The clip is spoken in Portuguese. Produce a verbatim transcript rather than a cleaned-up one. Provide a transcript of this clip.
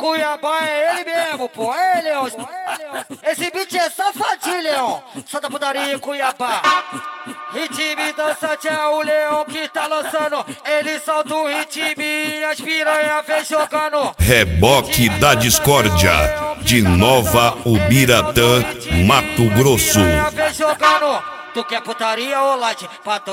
Cuiabá é ele mesmo, pô. É ele, Leão. Esse beat é safadinho, Leão. Só da putaria em Cuiabá. Ritmo dançante é o Leão que tá lançando. Ele solta o ritmo e as piranha vem jogando. Reboque da Discórdia, de Nova Ubiratã, Mato Grosso. Tu quer putaria ou light?